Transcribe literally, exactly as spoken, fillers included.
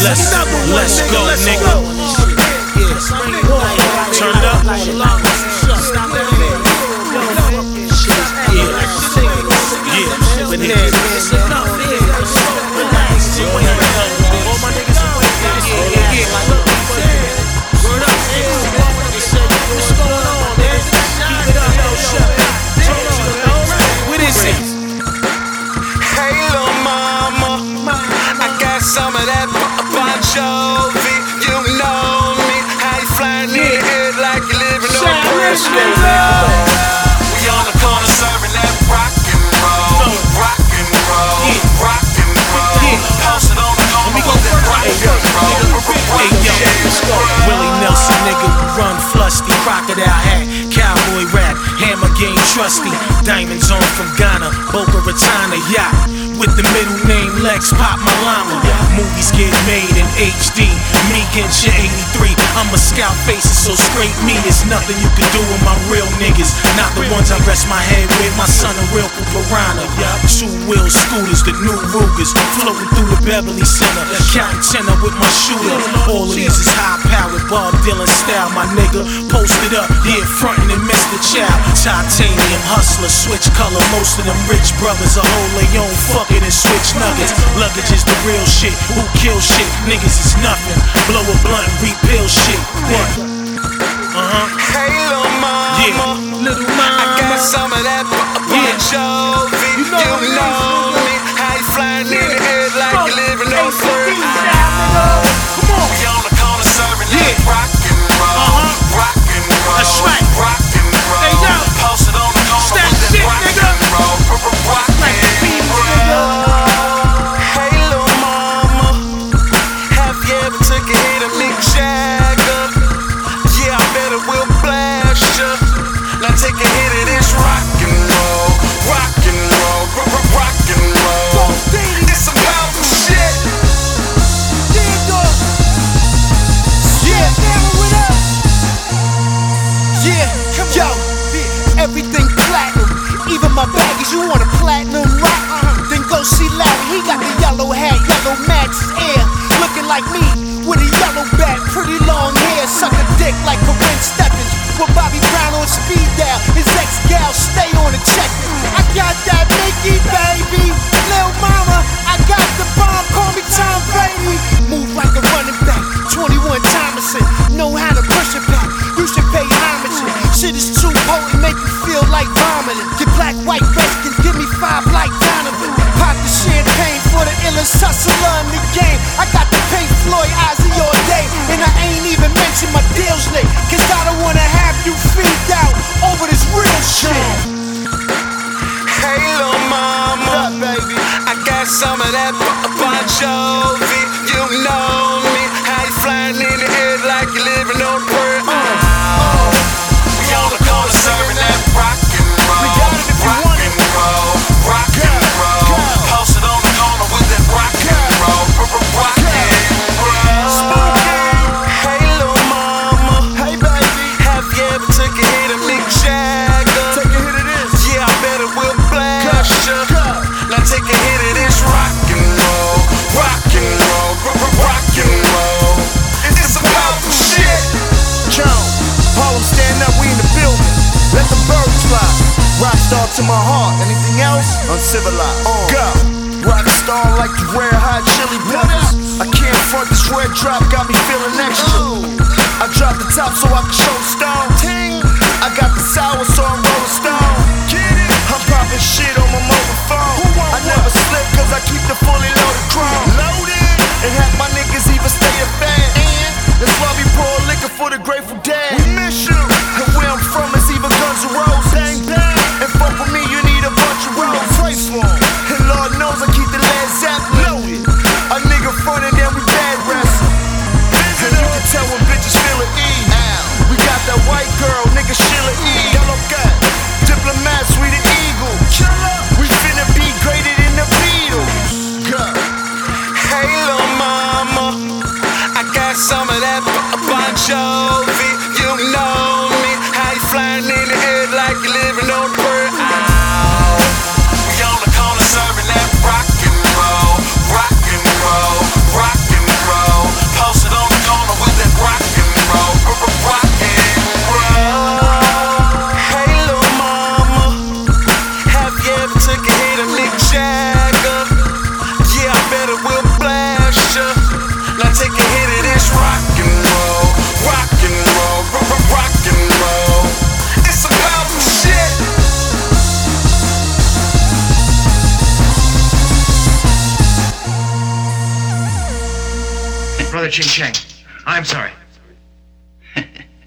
let's, let's go, nigga. Turn it up. Yeah, yeah, some of that Bon Jovi, you know me. How you flying in the air like you living on Prince. We on the corner serving that rock and roll, rock and roll, rock and roll. Posted on the corner with that rock and roll. Hey yo, Willie Nelson, nigga, we run flusty, crocodile hat, cowboy rap, hammer game trusty, diamonds on from Ghana, Boca Raton yacht. With the middle name Lex, pop my llama. Movies get made in H D. Me against your eighty-three. I'm a scout faces, so straight me. There's nothing you can do with my real niggas. Not the ones I rest my head with. My son a real piranha. Two wheel scooters, the new Rugers, floating through the Beverly Center. Counting tenor with my shooter. All of these is high powered, Bob Dylan style, my nigga. Posted up here, frontin' and Mister Child. Titanium hustler, switch color. Most of them rich brothers are hold their own fuck and switch nuggets. Luggage is the real shit. Who kill shit? Niggas is nothing. Blow a blunt, repill shit. What? Uh-huh. Hey, little mama. Yeah. Little mama. I got some of that Bon Jovi. You know, you know me. How you flying in the air like you living on Florida. Come on. We on the corner serving that rock and roll. Uh-huh. Rock and roll. That's right. Rock and roll. Hey, yo. Posted on the corner That with that shit, rock nigga. and roll. Rock and roll. Take a hit of this rock and roll, rock and roll, rock and roll. It's some powerful shit. Yeah, dog. Yeah, never it up. Yeah, come yo, everything platinum. Even my baggage, you want a platinum rock? Then go see Larry. He got the yellow hat, yellow Max Air, looking like me with a yellow back, pretty long hair, suck a dick like Corinne Stephens. With Bobby Brown on speed dial, his ex-gal stay on the check. I got that Mickey, baby. Lil' mama, I got the bomb, call me Tom Brady. Move like a running back, twenty-one Thomason. Know how to push it back, you should pay homage. Shit is too potent, make you feel like vomiting. Get black, white, Redskins, give me five like Donovan. Pop the champagne for the illest hustler in the game. I got the Pink Floyd Ozzy all day, and I ain't even mention my deals late. Cause I don't wanna have you freaked out over this real shit. Hey, little mama, what up, baby? I got some of that Bon Jovi. You know me. How you flying in the air like you living on the bird? Uh, uh, we on the corner serving that rock and roll, rock and roll, rock and roll. Posted on the corner with that rock and roll, rock and roll. Hey, little mama. Hey, baby. Have you ever took a hit of Mick Jagger? Take a hit of this. Yeah, I bet it will blast ya. Now take a hit of this rock and roll, rock and roll, rock and roll. It's some powerful shit. Jones, Harlem stand up, we in the building. Let the birds fly. Rockstar to my heart. Anything else? Uncivilized. Uh, Go. Rockstar like the rare hot chili peppers. I can't front this red drop, got me feeling extra. I drop the top so I can show the stone. I got the sour so I'm rolling stone. I'm popping shit on my mobile phone. I never slip cause I keep the fully loaded chrome. Loaded. And half my niggas even stay a fan. That's why we pour liquor for the Grateful Dead. We miss you. And where I'm from is even Guns N' Roses. Bang bang. And fuck with me, you need a bunch of roads. Pray for 'em. And Lord knows I keep the Led Zeppelin loaded. A nigga frontin' then we bad wrestling. And you can tell when bitches feel at ease. We got that white girl, nigga Sheila E. Yellow cat. Brother Ching Cheng. I'm sorry.